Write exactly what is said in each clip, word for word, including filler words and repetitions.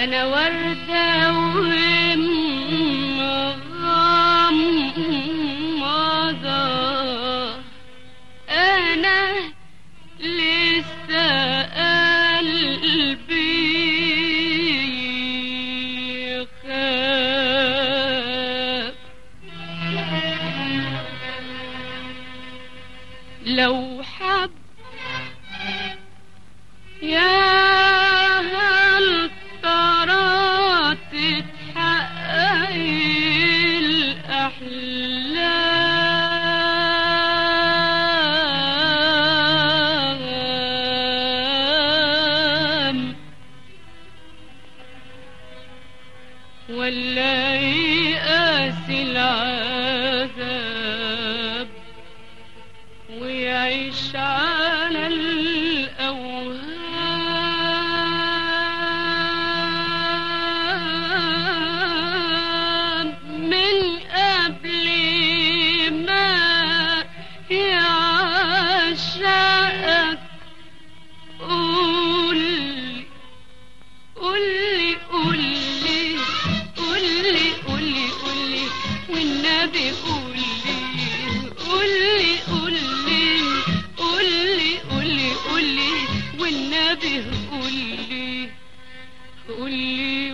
أنا وردة ومغمضة، أنا لسه قلبي يخاف. لو حب يا هل ترى تتحقق الأحلام، ولا يقاسي العذاب ويعيش على الأوهام من قبل ما يعشقك. قولي قولي قولي قولي قولي قولي والنبي قولي قولي قولي قولي قولي قولي والنبي قولي قولي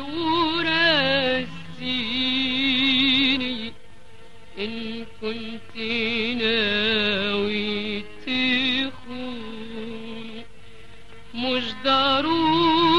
ورسيني إن كنت ناوي تخون. مش ضروري